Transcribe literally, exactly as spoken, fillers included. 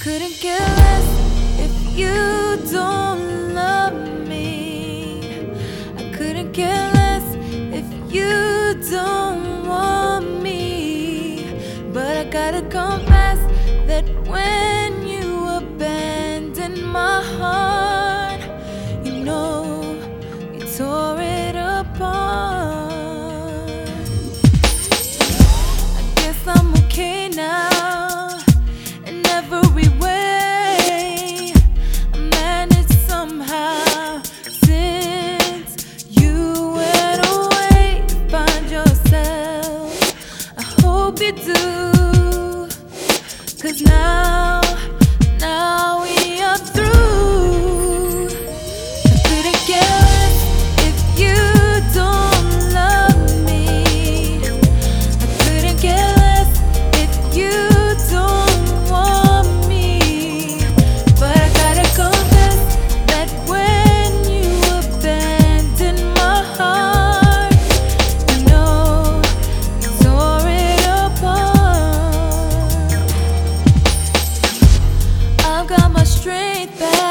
Couldn't care less if you don't love me. I couldn't care less if you don't want me. But I gotta confess that when you abandoned my heart, you know, you tore it apart. I guess I'm okay now. Every way I managed somehow. Since you went away, find yourself. I hope you do, 'cause now, now we are through. I couldn't care less if you don't love me. I couldn't care less if you don't. Straight back.